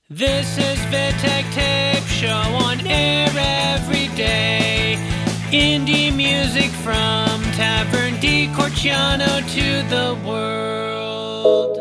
This is Vitek Tape Show on air every day. Indie music from Tavern di Corciano to the world.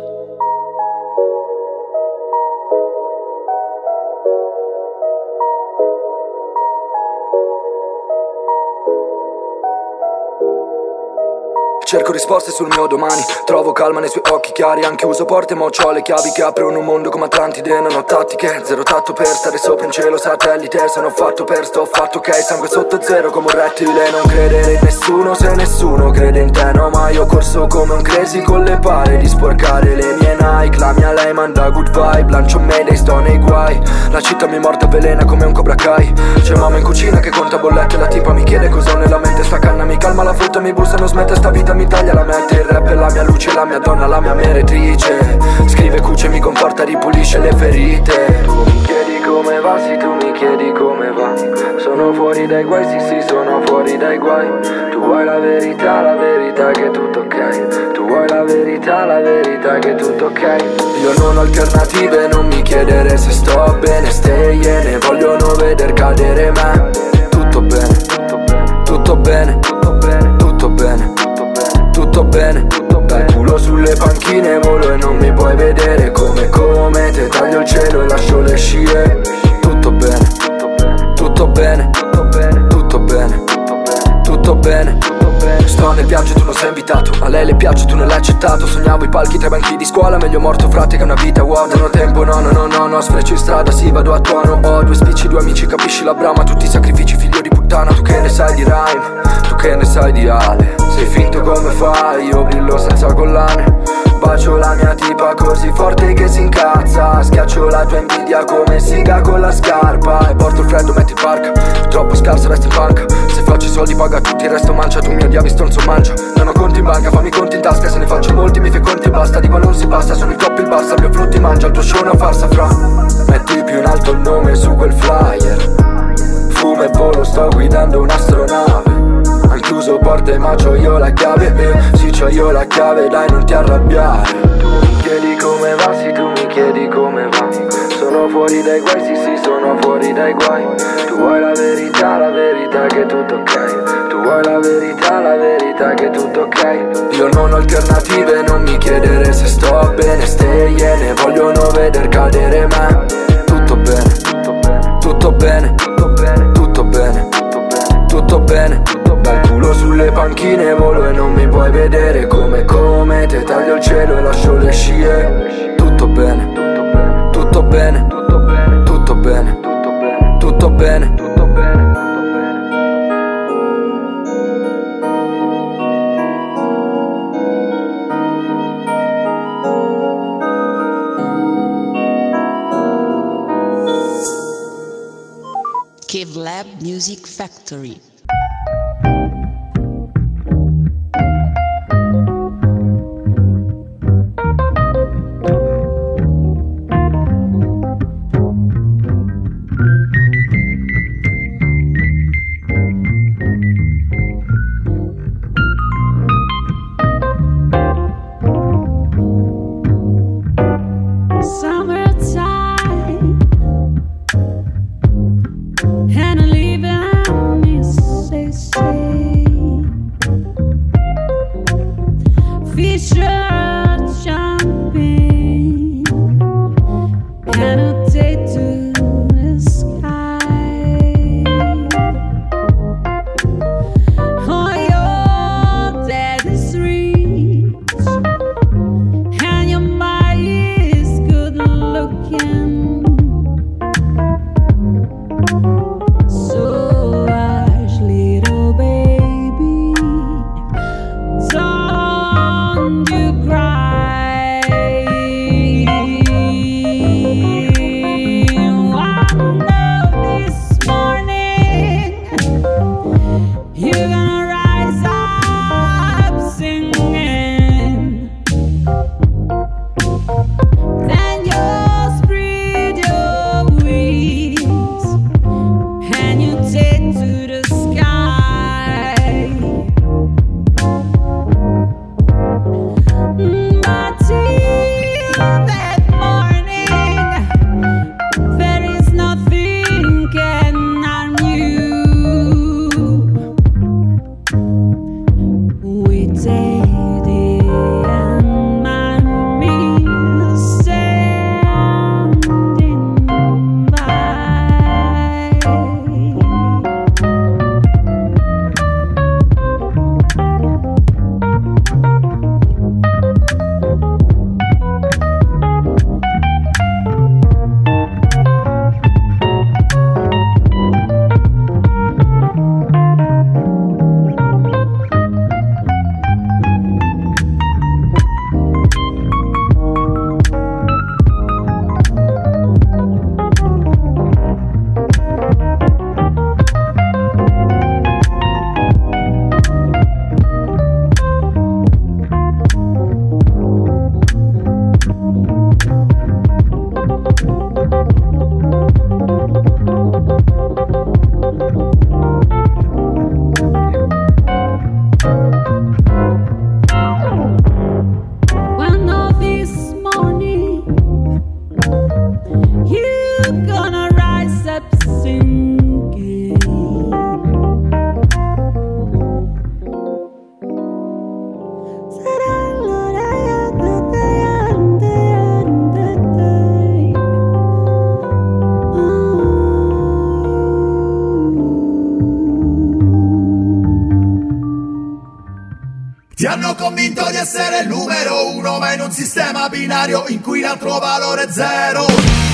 Cerco risposte sul mio domani, trovo calma nei suoi occhi chiari. Anche uso porte ma ho le chiavi che aprono un mondo come Atlantide. Non ho tattiche, zero tatto per stare sopra in cielo satellite. Sono fatto per sto fatto ok, sangue sotto zero come un rettile. Non credere in nessuno se nessuno crede in te. No, ma io ho corso come un crazy con le pare di sporcare le mie Nike. La mia lei manda good vibe, lancio Mayday, sto nei guai. La città mi morta velena come un Cobra Kai. C'è mamma in cucina che conta bollette, la tipa mi chiede cosa ho nella mente. Sta canna mi calma la frutta, mi bussa, non smette sta vita, mi taglia la mente. Il rap è la mia luce, la mia donna, la mia meretrice. Scrive, cuce, mi conforta, ripulisce le ferite. Tu mi chiedi come va, sì tu mi chiedi come va. Sono fuori dai guai, sì sì sono fuori dai guai. Tu vuoi la verità che è tutto ok. Tu vuoi la verità che è tutto ok. Io non ho alternative, non mi chiedere se sto bene. Stay ne vogliono veder cadere me. Tutto bene, tutto bene, tutto bene, tutto bene, tutto bene. Dal culo sulle panchine volo e non mi puoi vedere. Come te taglio il cielo e lascio le scie. Tutto bene, tutto bene, tutto bene, tutto bene, tutto bene. Sto nel viaggio, tu non sei invitato. A lei le piace, tu non l'hai accettato. Sognavo i palchi tra i banchi di scuola. Meglio morto frate che una vita vuota. Non ho tempo, no, sfreccio in strada, sì vado a tuono. Ho due spicci, due amici, capisci la brama. Tutti i sacrifici, figlio di puttana. Tu che ne sai di rhyme, tu che ne sai di Ale. Sei finto come fai, io brillo senza collane. Bacio la mia tipa così forte che si incazza. Schiaccio la tua invidia come siga con la scarpa. E porto il freddo, metti in barca. Troppo scarso, resta in banca. Se faccio i soldi paga tutti, il resto mancia. Tu mi odiavi, stronzo mangia. Non ho conti in banca, fammi conti in tasca. Se ne faccio molti, mi fai conti e basta. Di qua non si passa, sono i top il basta. Il mio frutti mangia, il tuo show è una farsa fra. Metti più in alto il nome su quel flyer. Fumo e volo, sto guidando un'astronave. Han chiuso porte ma c'ho io la chiave. Sì c'ho io la chiave, dai non ti arrabbiare. Tu mi chiedi come va, sì tu mi chiedi come va. Sono fuori dai guai, sì sì sono fuori dai guai. Tu vuoi la verità che è tutto ok. Tu vuoi la verità che è tutto ok. Io non ho alternative, non mi chiedere se sto bene. Stay ne vogliono veder cadere me. Tutto bene, tutto bene, tutto bene, tutto bene, tutto bene. Dal culo sulle panchine volo e non mi puoi vedere. Come te taglio il cielo e lascio le scie. Tutto bene, tutto bene, tutto bene, tutto bene, tutto bene, tutto bene. Cave Lab Music Factory. gonna rise up singing. Ti hanno convinto di essere il numero uno, ma in un sistema binario in cui l'altro valore è zero.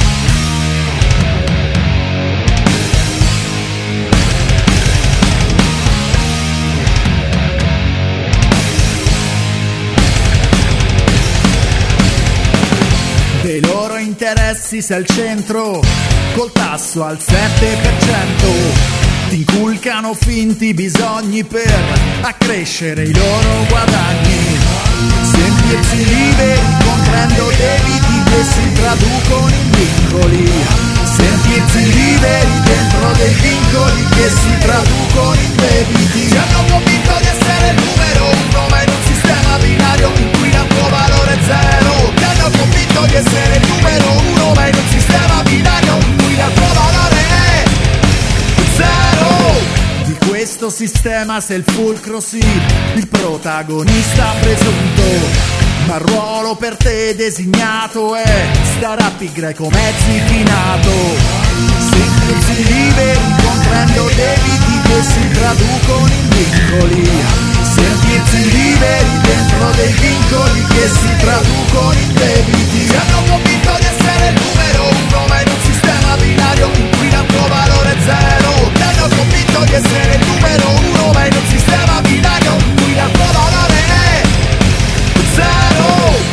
Dei loro interessi sei al centro, col tasso al 7%. Ti inculcano finti bisogni per accrescere i loro guadagni. Sentirsi liberi comprendo debiti che si traducono in vincoli. Sentirsi liberi dentro dei vincoli che si traducono in debiti. Ti hanno convinto di essere il numero uno, ma in un sistema binario in cui l'altro valore è zero. Ti hanno convinto di essere il numero uno, ma in un sistema binario in cui l'altro valore è zero. Di questo sistema sei il fulcro, sì, il protagonista presunto. Ma il ruolo per te designato è stare a pi greco mezzi chinato. Sentirsi liberi comprendo debiti che si traducono in vincoli. Sentirsi liberi dentro dei vincoli che si traducono in debiti. Ti hanno convinto di essere il numero uno, ma in un sistema binario in cui l'altro valore è zero. Ti hanno convinto di essere il numero uno, ma in un sistema binario in cui l'altro valore è zero.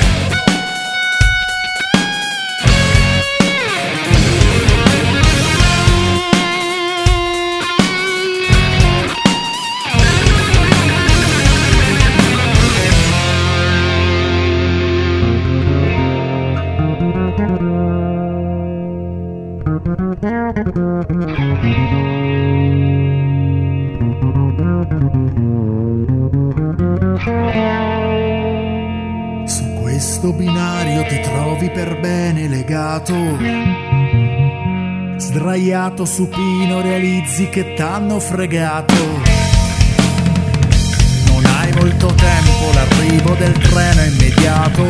Su questo binario ti trovi per bene legato, sdraiato supino realizzi che t'hanno fregato. Non hai molto tempo, l'arrivo del treno è immediato.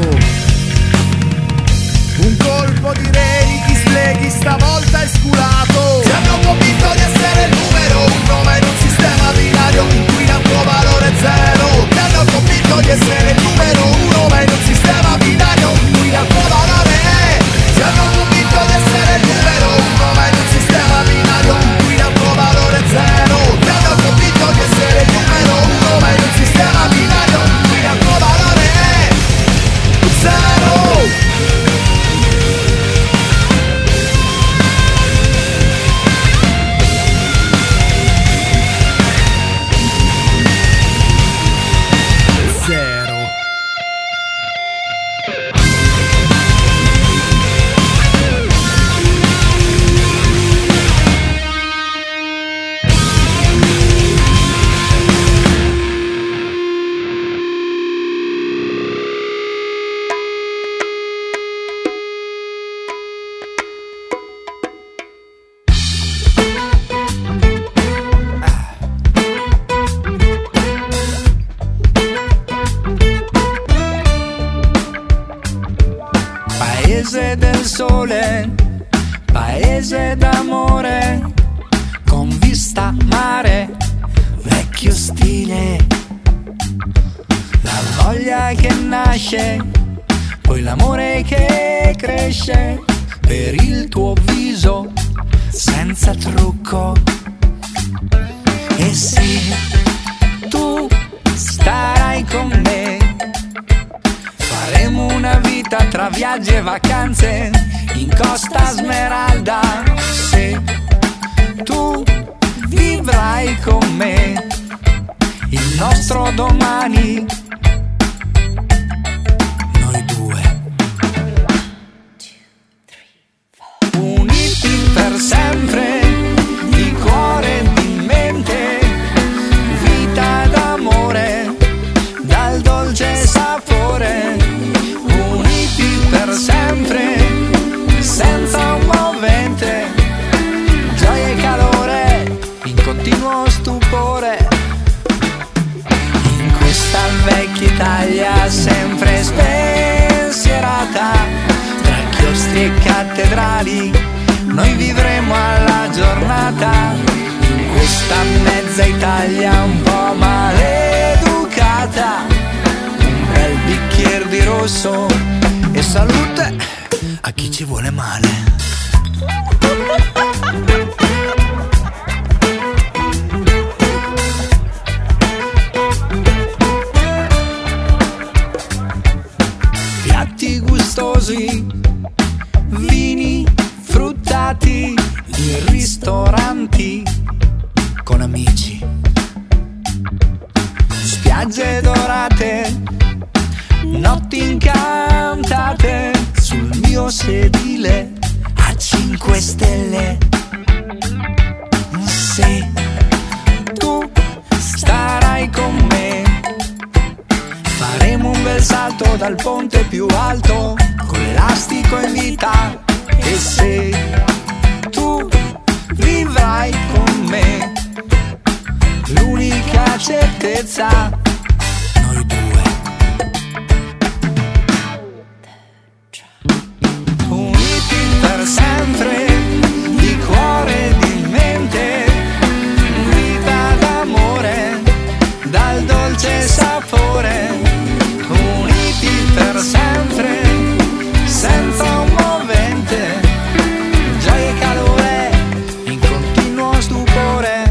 Un colpo di reni ti sleghi, stavolta è sculato. Ti hanno convinto di essere il numero uno, ma in un sistema binario in cui l'altro valore è zero. Ti hanno convinto di essere il numero uno, ma in un sistema binario in cui l'altro valore è. Ti hanno convinto di essere il numero uno, ma in un sistema binario in cui l'altro valore è zero. Ti hanno convinto di essere il numero uno, ma in un sistema binario in cui l'altro valore è zero. Paese del sole, paese d'amore, con vista mare, vecchio stile. La voglia che nasce, poi l'amore che cresce, per il tuo viso senza trucco. E sì, tu starai con me, faremo una vita tra viaggi e vacanze in Costa Smeralda. Se tu vivrai con me il nostro domani, noi due uniti per sempre, di cuore e di mente, vita d'amore dal dolce sapore, uniti per sempre, senza un movente. mezza Italia un po' maleducata, un bel bicchiere di rosso e salute a chi ci vuole male. Piatti gustosi, vini fruttati in ristoranti con amici, spiagge dorate, notti incantate sul mio sedile a 5 stelle. Se tu starai con me, faremo un bel salto dal ponte più alto con l'elastico in vita. E se tu vivrai con me, l'unica certezza, noi due, uniti per sempre, di cuore e di mente, vita d'amore, dal dolce sapore, uniti per sempre, senza un movente, gioia e calore, in continuo stupore,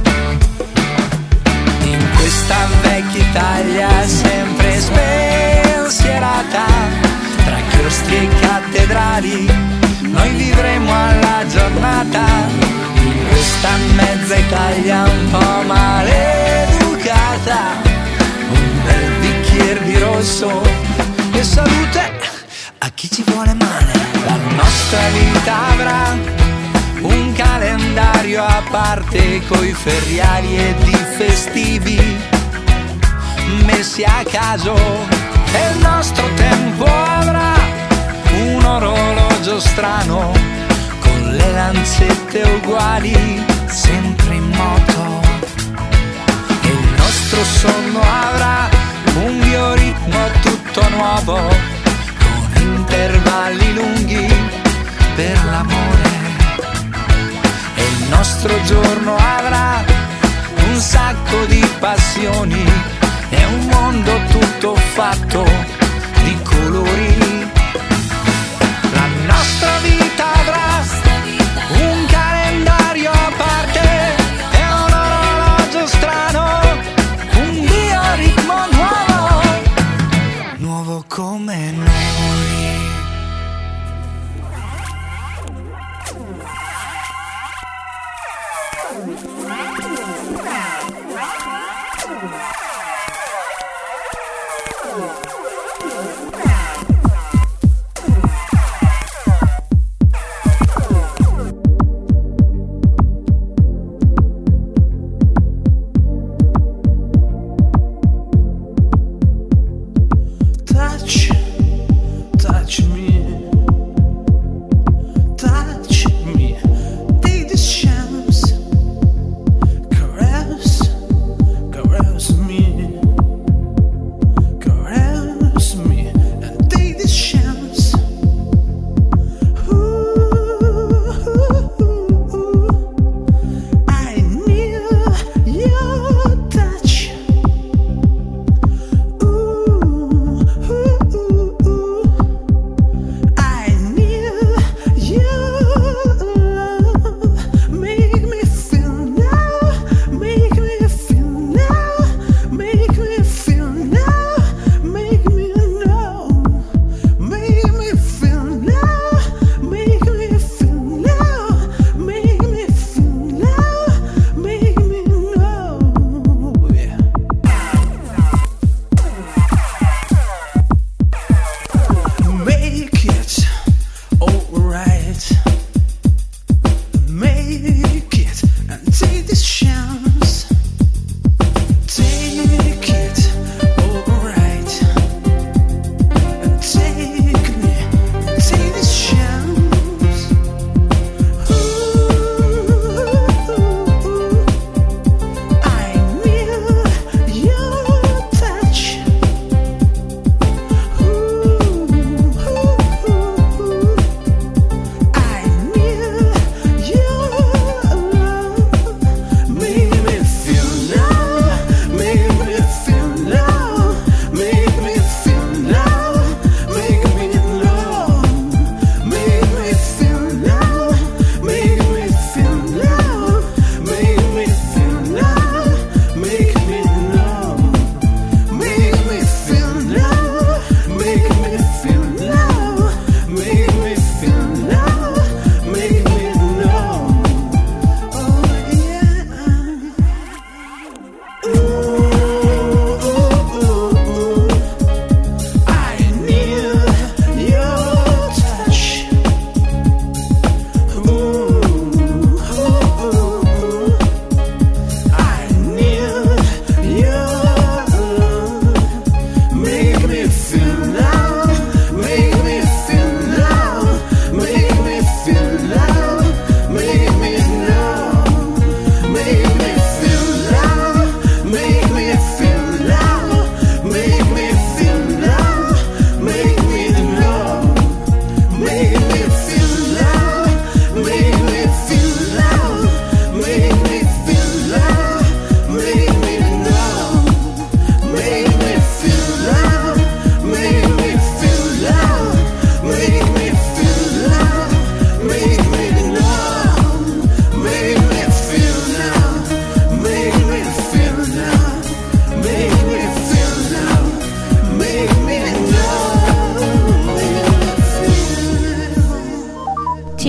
in questa vecchia Italia sempre spensierata, tra chiostri e cattedrali, noi vivremo alla giornata, in questa mezza Italia un po' maleducata, un bel bicchiere di rosso e salute a chi ci vuole male. La nostra vita avrà un calendario a parte coi feriali ed i festivi messi a caso, e il nostro tempo avrà un orologio strano con le lancette uguali, sempre in moto, e il nostro sonno avrà un bioritmo tutto nuovo con intervalli lunghi per l'amore, e il nostro giorno avrà un sacco di passioni e un mondo tutto fatto di colori. La nostra vita avrà un calendario a parte e un orologio strano, un bioritmo nuovo, nuovo come noi.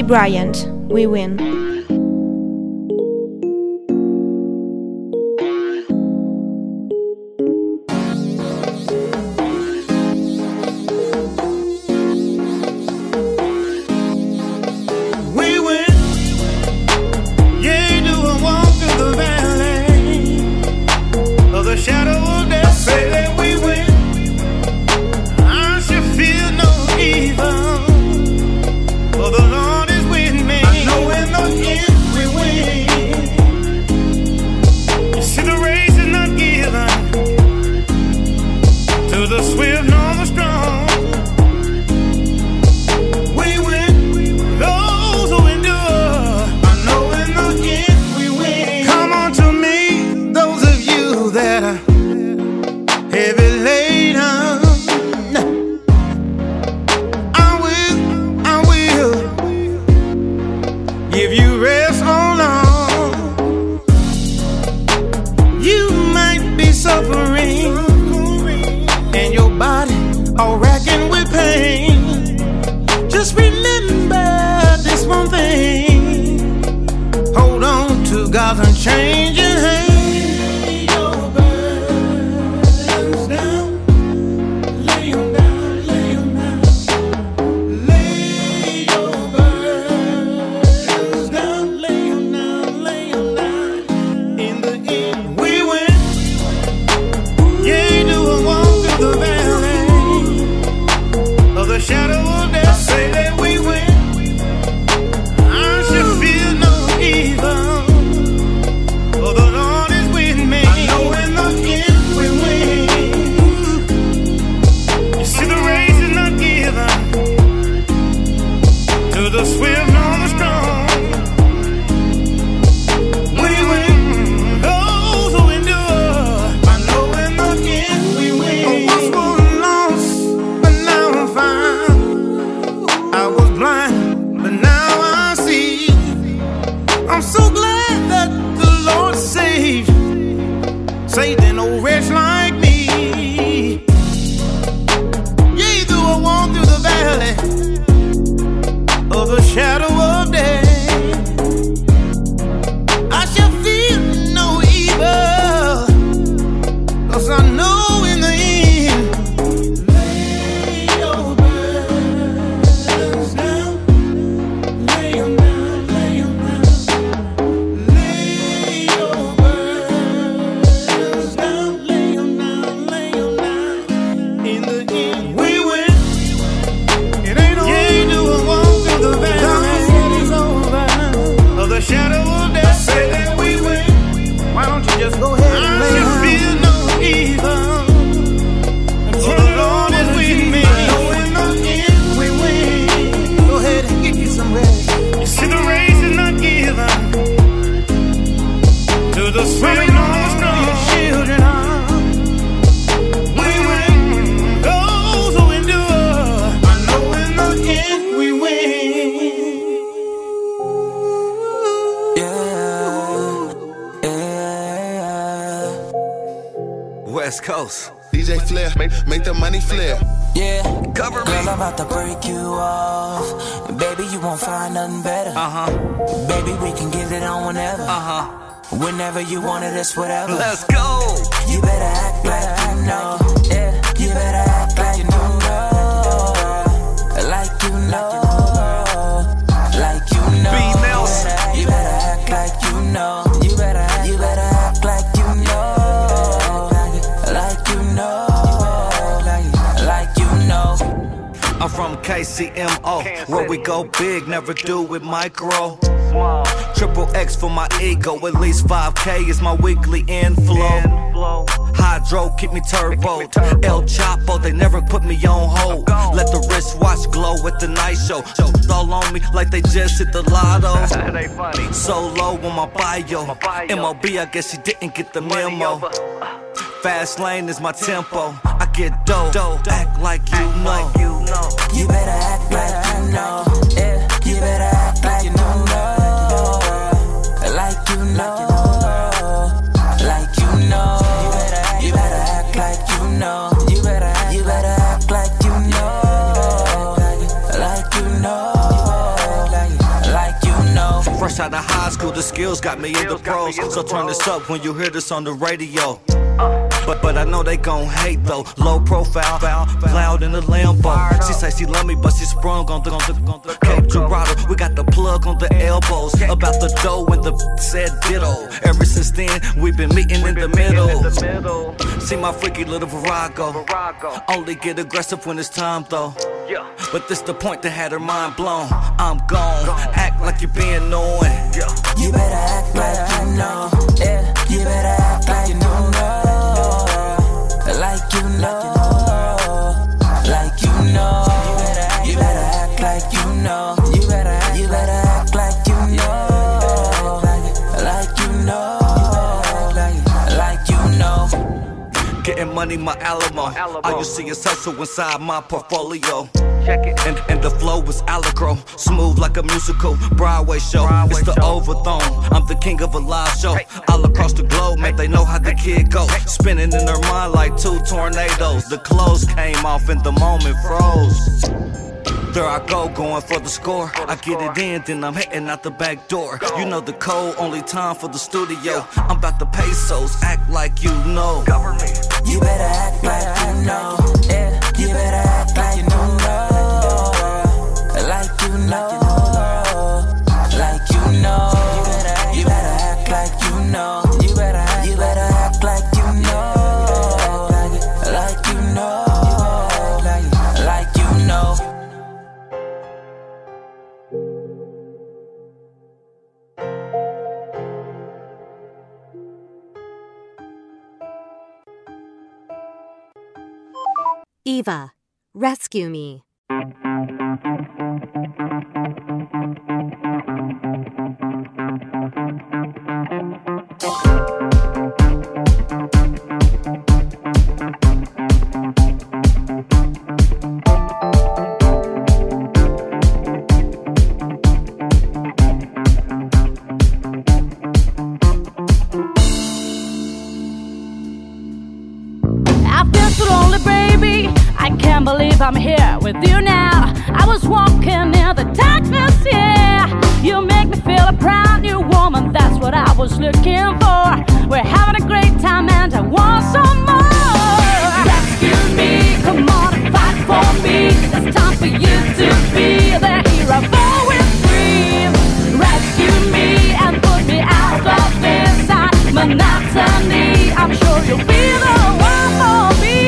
Bryant, We Win. West Coast. DJ Flair, make the money flare. Yeah, cover me. Girl, I'm about to break you off. And baby, you won't find nothing better. Baby, we can get it on whenever. Whenever you want it, it's whatever. Let's go. You better act like you know. Yeah, you better act like you know. Like you know. Like you know. B. Nelson. You better act like you know. You better act like you know. Like you know. Like you know. I'm from KCMO, where we go big, never do it micro. Triple X for my ego, at least 5K is my weekly inflow. Hydro, keep me turbo. El Chapo, they never put me on hold. Let the wristwatch glow at the night show. All on me like they just hit the lotto. Solo on my bio. MOB, I guess you didn't get the memo. Fast lane is my tempo. I get dope, act like you know. You better act like you know. Yeah, you better act like you know. Like you know. Like you know. You better act like you know. You better act like you know. Like you know. Fresh out of high school, the skills got me in the pros. So turn this up when you hear this on the radio. But I know they gon' hate though. Low profile, loud in the Lambo. She say she love me, but she sprung on the Cape Girardeau. We got the plug on the elbows. About the dough and the said ditto. Ever since then, we been meeting in the middle. See my freaky little Virago. Only get aggressive when it's time though. But this the point that had her mind blown. I'm gone, act like you been knowing. You better act like you know. You better act like you know. Like you know, like you know. You better act like you know. You better act like you know. Like you know, like you know. Getting money, my Alamo. All you see is hustle inside my portfolio. And the flow is allegro, smooth like a musical Broadway show. It's the Overthrown, I'm the king of a live show. All across the globe, man, they know how the kid goes. Spinning in their mind like two tornadoes. The clothes came off and the moment froze. There I go, going for the score. I get it in, then I'm hitting out the back door. You know the code, only time for the studio. I'm about to pesos, act like you know. You better act like you know. You better act like you know. Like you know, like you know. You better act like you know. You better act like you know. Like you know, like you know. Eva, rescue me. I'm here with you now. I was walking in the darkness, yeah. You make me feel a proud new woman. That's what I was looking for. We're having a great time and I want some more. Rescue me, come on and fight for me. It's time for you to be the hero for with dream. Rescue me and put me out of this monotony. I'm sure you'll be the one for me.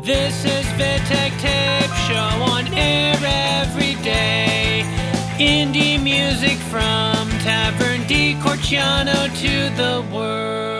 This is Vitek Tape Show on air every day. Indie music from Tavern di Corciano to the world.